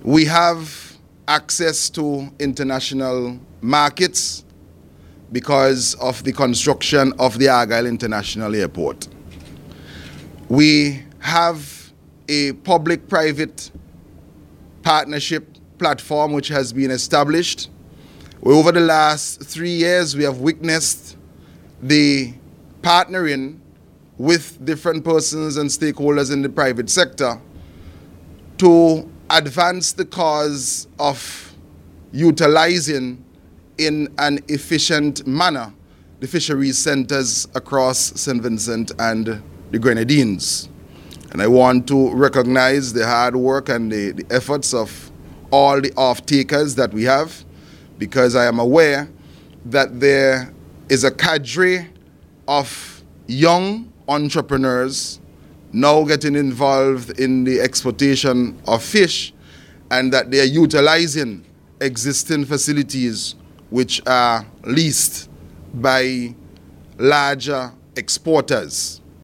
We have access to international markets because of the construction of the Argyle International Airport. We have a public-private partnership platform which has been established. Over the last 3 years, we have witnessed the partnering with different persons and stakeholders in the private sector to advance the cause of utilizing in an efficient manner the fisheries centers across St. Vincent and the Grenadines. And I want to recognize the hard work and the efforts of all the off-takers that we have, because I am aware that there is a cadre of young entrepreneurs now getting involved in the exportation of fish, and that they are utilizing existing facilities which are leased by larger exporters.